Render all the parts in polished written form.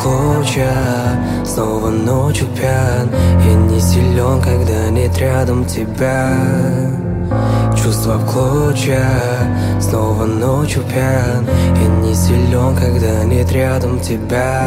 клочья, снова ночью пьян. Я не силен, когда нет рядом тебя. Чувства в клочья, снова ночью пьян. Я не силен, когда нет рядом тебя.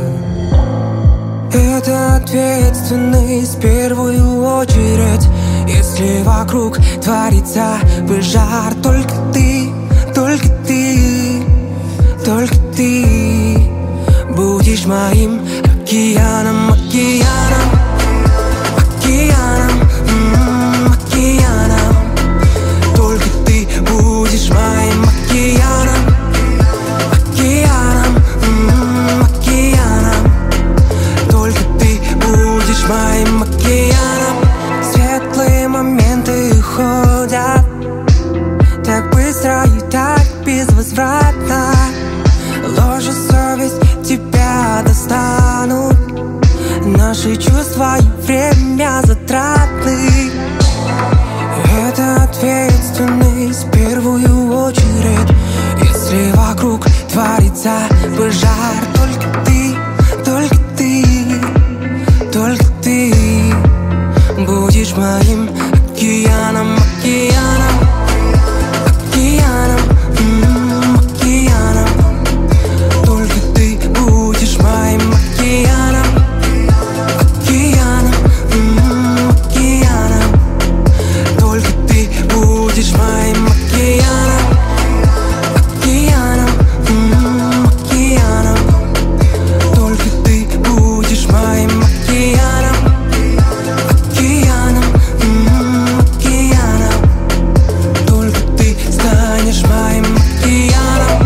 Это ответственность в первую очередь. Если вокруг творится пожар, только ты, только ты, только ты будешь моим океаном, океаном, океаном, океаном. Только ты будешь моим океаном, океаном, океаном. Только ты будешь моим океаном. Светлые моменты уходят так быстро и так безвозвратно. Ложь и совесть тебя достанут. Наши чувства и время затратны. Это ответственность в первую очередь. Если вокруг творится пожар, только ты, только ты, только ты будешь моим океаном, океаном, океаном, океаном. Только ты будешь моим океаном, океаном, океаном. Только ты будешь моим океаном, океаном, океаном. Только ты будешь моим океаном, океаном, океаном. Только ты станешь моим океаном.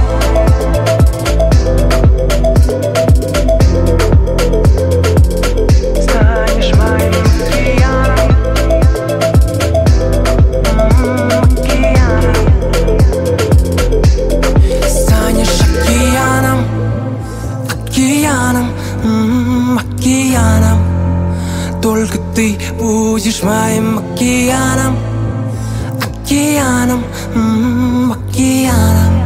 Станешь моим океаном, океаном. Станешь океаном, океаном, океаном. Только ты будешь моим океаном, океаном, океаном.